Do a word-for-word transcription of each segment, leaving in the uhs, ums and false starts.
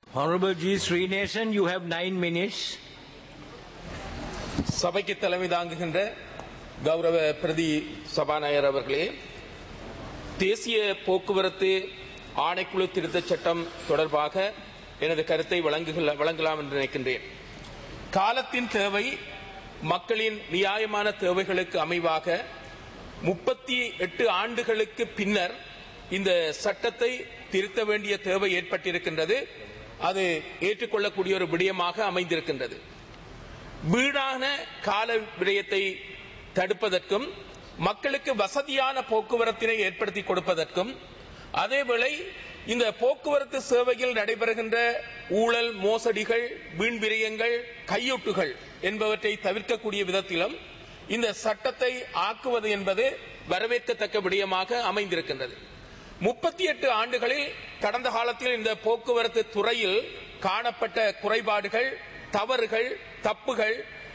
Honorable G. Srinivasan, you have nine minutes. சபைக்கு தலைமை தாங்குகின்ற கௌரவ பிரதி சபாநாயகர் அவர்களே, தேசிய போக்குவரத்து ஆணைக்குழு திருத்தச் சட்டம் தொடர்பாக எனது கருத்தை வழங்கலாம் என்று நினைக்கின்றேன். காலத்தின் தேவை, மக்களின் நியாயமான தேவைகளுக்கு அமைவாக முப்பத்தி எட்டு ஆண்டுகளுக்கு பின்னர் இந்த சட்டத்தை திருத்த வேண்டிய தேவை ஏற்பட்டிருக்கின்றது. அது ஏற்றுக்கொள்ளக்கூடிய ஒரு விடயமாக அமைந்திருக்கின்றது. வீணான கால விடயத்தை தடுப்பதற்கும் மக்களுக்கு வசதியான போக்குவரத்தினை ஏற்படுத்தி கொடுப்பதற்கும், அதேவேளை இந்த போக்குவரத்து சேவையில் நடைபெறுகின்ற ஊழல், மோசடிகள், வீண் விரயங்கள், கையூட்டுகள் என்பவற்றை தவிர்க்கக்கூடிய விதத்திலும் இந்த சட்டத்தை ஆக்குவது என்பது வரவேற்கத்தக்க விடயமாக அமைந்திருக்கின்றது. முப்பத்தி எட்டு ஆண்டுகளில் கடந்த காலத்தில் இந்த போக்குவரத்து துறையில் காணப்பட்ட குறைபாடுகள், தவறுகள், தப்புகள்,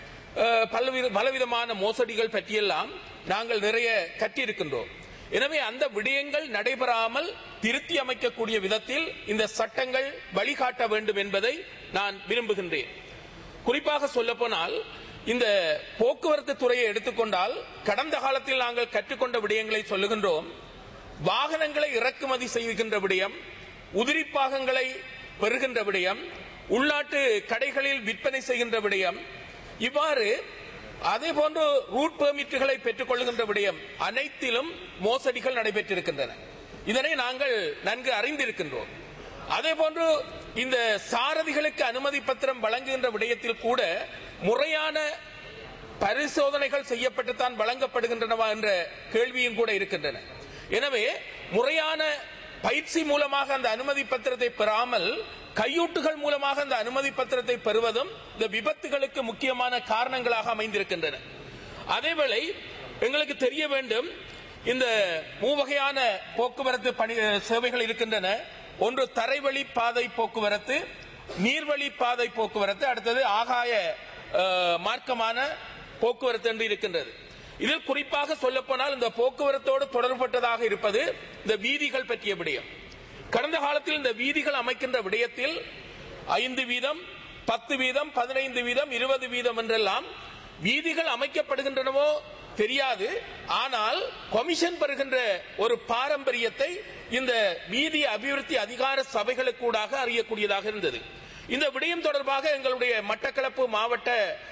பலவிதமான மோசடிகள் பற்றியெல்லாம் நாங்கள் நிறைய கற்றிருக்கின்றோம். எனவே அந்த விடயங்கள் நடைபெறாமல் திருத்தி அமைக்கக்கூடிய விதத்தில் இந்த சட்டங்கள் வழிகாட்ட வேண்டும் என்பதை நான் விரும்புகின்றேன். குறிப்பாக சொல்லப்போனால், இந்த போக்குவரத்து துறையை எடுத்துக்கொண்டால் கடந்த காலத்தில் நாங்கள் கற்றுக்கொண்ட விடயங்களை சொல்லுகின்றோம். வாகனங்களை இறக்குமதி செய்கின்ற விடயம், உதிரிப்பாகங்களை பெறுகின்ற விடயம், உள்நாட்டு கடைகளில் விற்பனை செய்கின்ற விடயம், இவ்வாறு அதேபோன்று ரூட் பெர்மிட்டுகளை பெற்றுக் கொள்கின்ற விடயம் அனைத்திலும் மோசடிகள் நடைபெற்றிருக்கின்றன. இதனை நாங்கள் நன்கு அறிந்திருக்கின்றோம். அதேபோன்று இந்த சாரதிகளுக்கு அனுமதி பத்திரம் வழங்குகின்ற விடயத்தில் கூட முறையான பரிசோதனைகள் செய்யப்பட்டுத்தான் வழங்கப்படுகின்றனவா என்ற கேள்வியும் கூட இருக்கின்றன. எனவே முறையான பயிற்சி மூலமாக அந்த அனுமதி பத்திரத்தை பெறாமல் கையூட்டுகள் மூலமாக அந்த அனுமதி பத்திரத்தை பெறுவதும் இந்த விபத்துகளுக்கு முக்கியமான காரணங்களாக அமைந்திருக்கின்றன. அதேவேளை எங்களுக்கு தெரிய வேண்டும், இந்த மூவகையான போக்குவரத்து பணி சேவைகள் இருக்கின்றன. ஒன்று தரைவழி பாதை போக்குவரத்து, நீர்வழி பாதை போக்குவரத்து, அடுத்தது ஆகாய மார்க்கமான போக்குவரத்து என்று இருக்கின்றது. இதில் குறிப்பாக சொல்லப்போனால் இந்த போக்குவரத்தோடு தொடர்பட்டதாக இருப்பது இந்த வீதிகள் பற்றிய விடயம். கடந்த காலத்தில் இந்த வீதிகள் அமைக்கின்ற விடயத்தில் ஐந்து வீதம், பத்து வீதம், பதினைந்து வீதம், இருபது வீதம் என்றெல்லாம் வீதிகள் அமைக்கப்படுகின்றனவோ தெரியாது. ஆனால் கமிஷன் பெறுகின்ற ஒரு பாரம்பரியத்தை இந்த வீதி அபிவிருத்தி அதிகார சபைகளுக்கூடாக அறியக்கூடியதாக இருந்தது. இந்த விடயம் தொடர்பாக எங்களுடைய மட்டக்களப்பு மாவட்ட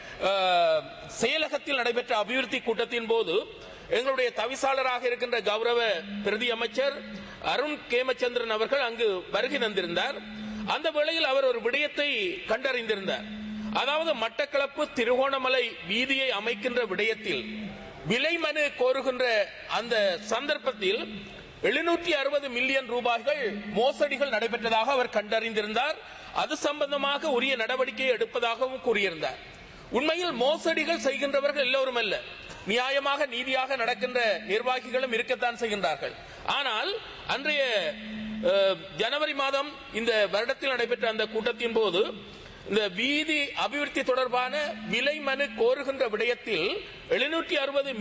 செயலகத்தில் நடைபெற்ற அபிவிருத்தி கூட்டத்தின் போது எங்களுடைய தவிசாளராக இருக்கின்ற கௌரவ பிரதி அமைச்சர் அருண் கேமச்சந்திரன் அவர்கள் அங்கு வருகை தந்திருந்தார். அந்த வேளையில் அவர் ஒரு விடயத்தை கண்டறிந்திருந்தார். அதாவது மட்டக்களப்பு திருகோணமலை வீதியை அமைக்கின்ற விடயத்தில் விலை மனு கோருகின்ற அந்த சந்தர்ப்பத்தில் எழுநூற்றி அறுபது மில்லியன் ரூபாய்கள் மோசடிகள் நடைபெற்றதாக அவர் கண்டறிந்திருந்தார். அது சம்பந்தமாக உரிய நடவடிக்கை எடுப்பதாகவும் கூறியிருந்தார். உண்மையில் மோசடிகள் செய்கின்றவர்கள் எல்லோரும் அல்ல, நியாயமாக நீதியாக நடக்கின்ற நிர்வாகிகளும் இருக்கத்தான் செய்கின்றார்கள். ஆனால் அன்றைய ஜனவரி மாதம் இந்த வருடத்தில் நடைபெற்ற அந்த கூட்டத்தின் போது இந்த வீதி அபிவிருத்தி தொடர்பான விலை மனு கோருகின்ற விடயத்தில் எழுநூற்றி அறுபது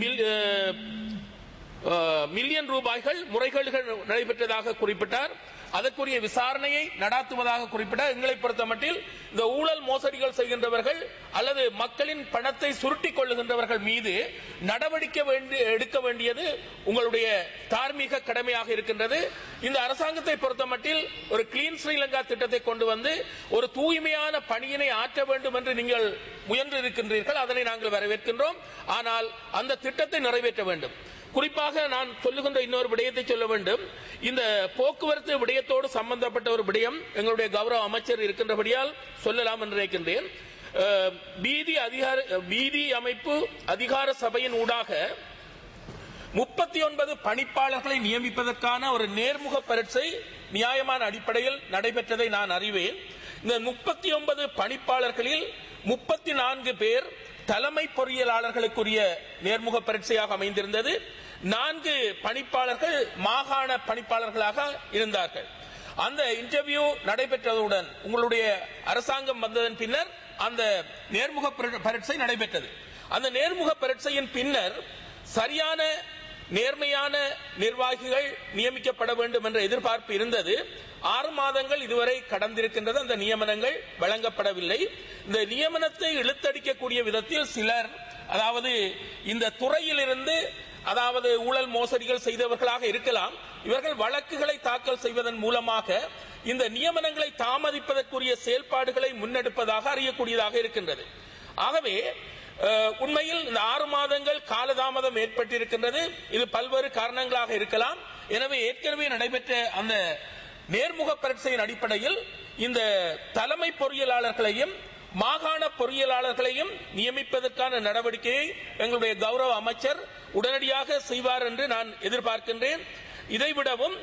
மில்லியன் ரூபாய்கள் முறைகேடுகள் நடைபெற்றதாக குறிப்பிட்டார். அதற்குரிய விசாரணையை நடாத்துவதாக குறிப்பிட்டார். எங்களை பொறுத்த மட்டில் இந்த ஊழல் மோசடிகள் செய்கின்றவர்கள் அல்லது மக்களின் பணத்தை சுருட்டிக் கொள்ளுகின்றவர்கள் மீது நடவடிக்கை எடுக்க வேண்டியது உங்களுடைய தார்மீக கடமையாக இருக்கின்றது. இந்த அரசாங்கத்தை பொறுத்த மட்டில் ஒரு கிளீன் ஸ்ரீலங்கா திட்டத்தை கொண்டு வந்து ஒரு தூய்மையான பணியினை ஆற்ற வேண்டும் என்று நீங்கள் முயன்று இருக்கின்றீர்கள். அதனை நாங்கள் வரவேற்கின்றோம். ஆனால் அந்த திட்டத்தை நிறைவேற்ற வேண்டும். குறிப்பாக நான் சொல்லுகின்ற இன்னொரு விடயத்தை சொல்ல வேண்டும். இந்த போக்குவரத்து விடயத்தோடு சம்பந்தப்பட்ட ஒரு விடயம் எங்களுடைய கௌரவ அமைச்சர் இருக்கின்றபடியால் சொல்லலாம் என்று நினைக்கின்றேன். வீதி அதிகார வீதி அமைப்பு அதிகார சபையின் ஊடாக முப்பத்தி ஒன்பது பணிப்பாளர்களை நியமிப்பதற்கான ஒரு நேர்முக பரீட்சை நியாயமான அடிப்படையில் நடைபெற்றதை நான் அறிவேன். இந்த முப்பத்தி ஒன்பது பணிப்பாளர்களில் முப்பத்தி நான்கு பேர் தலைமை பொறியியலாளர்களுக்குரிய நேர்முக பரீட்சையாக அமைந்திருந்தது. நான்கு பணிப்பாளர்கள் மாகாண பணிப்பாளர்களாக இருந்தார்கள். அந்த இன்டர்வியூ நடைபெற்றதுடன் உங்களுடைய அரசாங்கம் வந்ததன் பின்னர் அந்த நேர்முக பரீட்சை நடைபெற்றது. அந்த நேர்முக பரீட்சையின் பின்னர் சரியான நேர்மையான நிர்வாகிகள் நியமிக்கப்பட வேண்டும் என்ற எதிர்பார்ப்பு இருந்தது. ஆறு மாதங்கள் இதுவரை கடந்திருக்கின்றது. அந்த நியமனங்கள் வழங்கப்படவில்லை. இந்த நியமனத்தை இழுத்தடிக்கக்கூடிய விதத்தில் சிலர், அதாவது இந்த துறையிலிருந்து, அதாவது ஊழல் மோசடிகள் செய்தவர்களாக இருக்கலாம், இவர்கள் வழக்குகளை தாக்கல் செய்வதன் மூலமாக இந்த நியமனங்களை தாமதிப்பதற்குரிய செயல்பாடுகளை முன்னெடுப்பதாக அறியக்கூடியதாக இருக்கின்றது. ஆகவே உண்மையில் இந்த ஆறு மாதங்கள் காலதாமதம் ஏற்பட்டிருக்கின்றது. இது பல்வேறு காரணங்களாக இருக்கலாம். எனவே ஏற்கனவே நடைபெற்ற அந்த நேர்முக பரீட்சையின் அடிப்படையில் இந்த தலைமை பொறியியலாளர்களையும் மாகாண பொறியியலாளர்களையும் நியமிப்பதற்கான நடவடிக்கையை எங்களுடைய கௌரவ அமைச்சர் உடனடியாக செய்வார் என்று நான் எதிர்பார்க்கின்றேன். இதைவிடவும்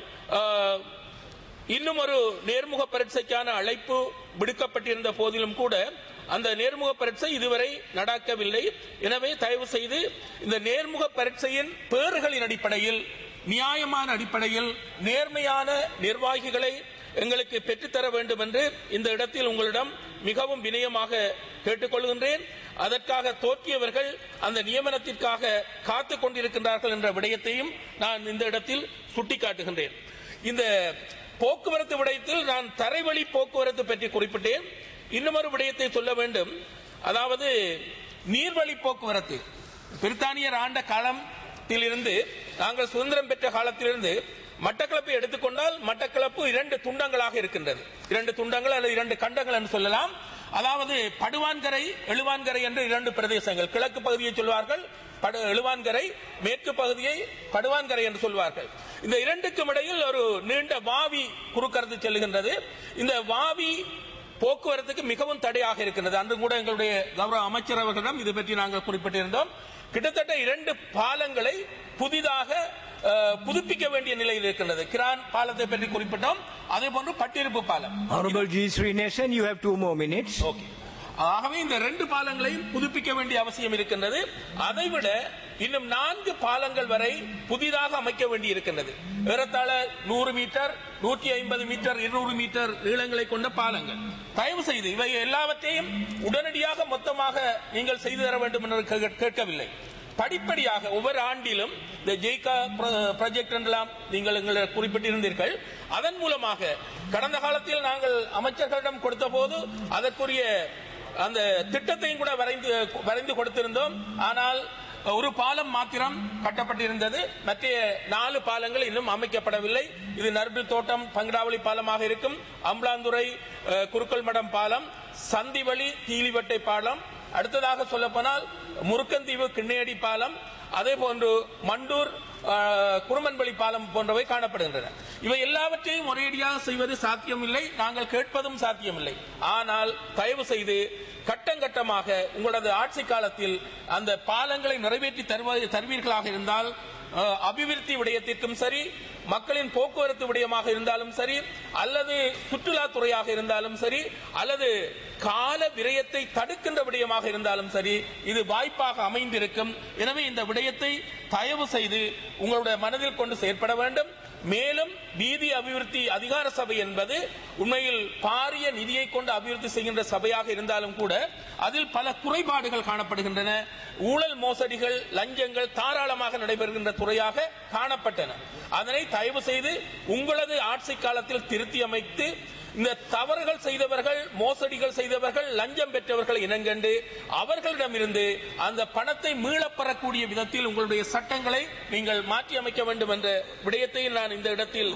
இன்னும் ஒரு நேர்முக பரீட்சைக்கான அழைப்பு விடுக்கப்பட்டிருந்த போதிலும் கூட அந்த நேர்முக பரீட்சை இதுவரை நடக்கவில்லை. எனவே தயவு செய்து இந்த நேர்முக பரீட்சையின் பேறுகளின் அடிப்படையில், நியாயமான அடிப்படையில் நேர்மையான நிர்வாகிகளை எங்களுக்கு பெற்றுத்தர வேண்டும் என்று இந்த இடத்தில் உங்களிடம் மிகவும் வினயமாக கேட்டுக்கொள்கின்றேன். அதற்காக தோற்றியவர்கள் அந்த நியமனத்திற்காக காத்துக் கொண்டிருக்கின்றார்கள் என்ற விடயத்தையும் நான் இந்த இடத்தில் சுட்டிக்காட்டுகின்றேன். இந்த போக்குவரத்து விடயத்தில் நான் தரைவழி போக்குவரத்து பற்றி குறிப்பிட்டேன். இன்னும் ஒரு விடயத்தை சொல்ல வேண்டும். அதாவது நீர்வழி போக்குவரத்து பிரித்தானியர் ஆண்ட காலத்திலிருந்து, நாங்கள் சுதந்திரம் பெற்ற காலத்திலிருந்து மட்டக்களப்பை எடுத்துக்கொண்டால் மட்டக்களப்பு இரண்டு துண்டங்களாக இருக்கின்றது. இரண்டு துண்டங்கள் அல்லது இரண்டு கண்டங்கள் என்று சொல்லலாம். அதாவது படுவான்கரை, எழுவான்கரை என்று இரண்டு பிரதேசங்கள். கிழக்கு பகுதியை சொல்வார்கள் எழுவான்கரை, மேற்கு பகுதியை படுவான்கரை என்று சொல்வார்கள். இந்த இரண்டுக்கும் இடையில் ஒரு நீண்ட வாவி குறுக்கறுத்து செல்கின்றது. இந்த வாவி போக்குவரத்துக்கு மிகவும் தடையாக இருக்கின்றது. அன்று கூட எங்களுடைய கௌரவ அமைச்சர் அவர்களிடம் இது பற்றி நாங்கள் குறிப்பிட்டிருந்தோம். கிட்டத்தட்ட இரண்டு பாலங்களை புதிதாக புதுப்பிக்க வேண்டிய நிலையில் இருக்கின்றது. கிரான் பாலத்தை பற்றி குறிப்பிட்டோம். அதே போன்று பட்டிருப்பு பாலம். Honorable G. Srinivasan, you have two more minutes. Okay. ஆகவே இந்த ரெண்டு பாலங்களையும் புதுப்பிக்க வேண்டிய அவசியம் இருக்கின்றது. அதைவிட இன்னும் நான்கு பாலங்கள் வரை புதிதாக அமைக்க வேண்டி இருக்கின்றது. ஏறத்தாழ நூறு மீட்டர், நூற்றி ஐம்பது மீட்டர், இருநூறு மீட்டர் நீளங்களை கொண்ட பாலங்கள். தயவு செய்து இவை எல்லாவற்றையும் உடனடியாக மொத்தமாக நீங்கள் செய்து தர வேண்டும் என்று கேட்கவில்லை. படிப்படியாக ஒவ்வொரு ஆண்டிலும் இந்த ஜெய்கா ப்ராஜெக்ட் என்றெல்லாம் நீங்கள் எங்களை குறிப்பிட்டிருந்தீர்கள். அதன் மூலமாக கடந்த காலத்தில் நாங்கள் அமைச்சர்களிடம் கொடுத்த போது அதற்குரிய அந்த திட்டத்தையும் கூட வரைந்து வரைந்து கொடுத்திருந்தோம். ஆனால் ஒரு பாலம் மாத்திரம் கட்டப்பட்டிருந்தது. மற்ற நாலு பாலங்கள் இன்னும் அமைக்கப்படவில்லை. இது நர்பில் தோட்டம் பங்கடாவளி பாலமாக இருக்கும், அம்பலாந்துறை குறுக்கல் மடம் பாலம், சந்திவழி தீலிவட்டை பாலம், அடுத்ததாக சொல்ல போனால் முருக்கந்தீவு கிண்ணையடி பாலம், அதே போன்று மண்டூர் குருமன்பள்ளி பாலம் போன்றவை காணப்படுகின்றன. இவை எல்லாவற்றையும் ஒரேடியாக செய்வது சாத்தியமில்லை, நாங்கள் கேட்பதும் சாத்தியமில்லை. ஆனால் தயவு செய்து கட்டங்கட்டமாக உங்களது ஆட்சி காலத்தில் அந்த பாலங்களை நிறைவேற்றி தருவீர்களாக இருந்தால், அபிவிருத்தி விடயத்திற்கும் சரி, மக்களின் போக்குவரத்து விடயமாக இருந்தாலும் சரி, அல்லது சுற்றுலாத்துறையாக இருந்தாலும் சரி, அல்லது கால விரயத்தை தடுக்கின்ற விடயமாக இருந்தாலும் சரி, இது வாய்ப்பாக அமைந்திருக்கும். எனவே இந்த விடயத்தை தயவு செய்து உங்களுடைய மனதில் கொண்டு செயற்பட வேண்டும். மேலும் வீதி அபிவிருத்தி அதிகார சபை என்பது உண்மையில் பாரிய நிதியை கொண்டு அபிவிருத்தி செய்கின்ற சபையாக இருந்தாலும் கூட அதில் பல குறைபாடுகள் காணப்படுகின்றன. ஊழல் மோசடிகள், லஞ்சங்கள் தாராளமாக நடைபெறுகின்ற துறையாக காணப்பட்டன. அதனை தயவு செய்து உங்களது ஆட்சி காலத்தில் திருத்தி அமைத்து இந்த தவறுகள் செய்தவர்கள், மோசடிகள் செய்தவர்கள், லஞ்சம் பெற்றவர்கள் இனங்கண்டு அவர்களிடமிருந்து அந்த பணத்தை மீளப்பெறக்கூடிய விதத்தில் உங்களுடைய சட்டங்களை நீங்கள் மாற்றி அமைக்க வேண்டும் என்ற விடயத்தை நான் இந்த இடத்தில்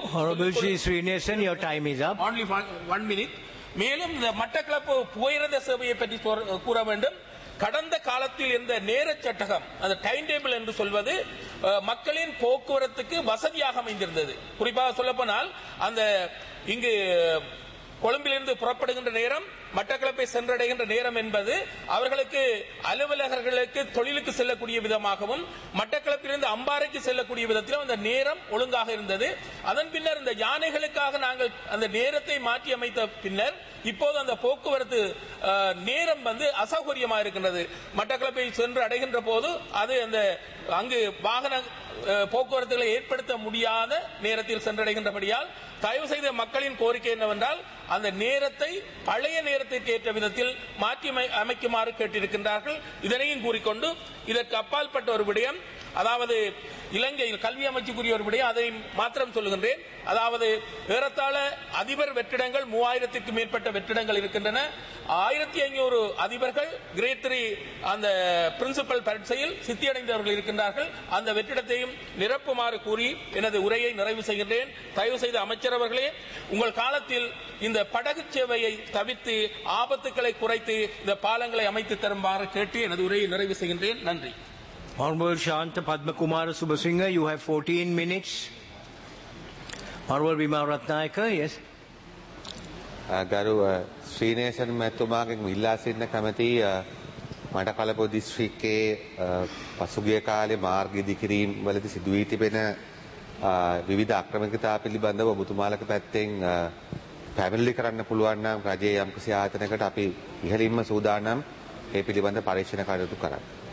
மேலும் இந்த மட்டக்களப்பு புகையிரத சேவையை பற்றி கூற வேண்டும். கடந்த காலத்தில் இருந்த நேர சட்டகம், அந்த டைம் டேபிள் என்று சொல்வது மக்களின் போக்குவரத்துக்கு வசதியாக அமைந்திருந்தது. குறிப்பாக சொல்ல போனால் அந்த இங்கு கொழும்பிலிருந்து புறப்படுகின்ற நேரம், மட்டக்களப்பை சென்றடைகின்ற நேரம் என்பது அவர்களுக்கு அலுவலகர்களுக்கு தொழிலுக்கு செல்லக்கூடிய விதமாகவும் மட்டக்களப்பிலிருந்து அம்பாறைக்கு செல்லக்கூடிய விதத்திலும் அந்த நேரம் ஒழுங்காக இருந்தது. அதன் பின்னர் இந்த யானைகளுக்காக நாங்கள் அந்த நேரத்தை மாற்றி அமைத்த பின்னர் இப்போது அந்த போக்குவரத்து நேரம் வந்து அசௌகரியமாக இருக்கின்றது. மட்டக்களப்பை சென்று அடைகின்ற போது அது அந்த அங்கு வாகன போக்குவரத்துகளை ஏற்படுத்த முடியாத நேரத்தில் சென்றடைகின்றபடியால் தயவு செய்த மக்களின் கோரிக்கை என்னவென்றால் அந்த நேரத்தை பழைய நேரத்திற்கு ஏற்ற விதத்தில் மாற்றி அமைக்குமாறு கேட்டிருக்கின்றார்கள். இதனையும் கூறிக்கொண்டு இதற்கு அப்பாற்பட்ட ஒரு விடயம், அதாவது இலங்கையில் கல்வி அமைச்சுக்குரிய ஒரு விடயம், அதை மாத்திரம் சொல்லுகின்றேன். அதாவது ஏறத்தாழ அதிபர் வெற்றிடங்கள் மூவாயிரத்திற்கும் மேற்பட்ட வெற்றிடங்கள் இருக்கின்றன. ஆயிரத்தி ஐநூறு அதிபர்கள் கிரேட் த்ரீ அந்த பிரின்சிபல் பரீட்சையில் சித்தியடைந்தவர்கள் இருக்கின்றார்கள். அந்த வெற்றிடத்தையும் நிரப்புமாறு கூறி எனது உரையை நிறைவு செய்கின்றேன். தயவு செய்து அமைச்சரவர்களே, உங்கள் காலத்தில் இந்த படகு சேவையை தவிர்த்து ஆபத்துக்களை குறைத்து இந்த பாலங்களை அமைத்து தருமாறு கேட்டு எனது உரையை நிறைவு செய்கின்றேன். நன்றி. Honorable Shanta Padmakumara Subasinghe, you have fourteen minutes. Honorable Bima Ratnayaka, yes. ගරු ශ්‍රීනේෂන් මැතිතුමාගෙන් ඉල්ලා සිටින කැමැති මඩකලපුව දිස්ත්‍රික්කයේ පසුගිය කාලේ මාර්ග ඉදිකිරීම් වලදී සිදු වී තිබෙන විවිධ අක්‍රමිකතා පිළිබඳව ඔබතුමාලගේ පැත්තෙන් පැමිණිලි කරන්න පුළුවන් නම් රජයේ යම්කිසි ආයතනයකට අපි ඉහළින්ම සූදානම් ඒ පිළිබඳ පරීක්ෂණ කටයුතු කරන්න.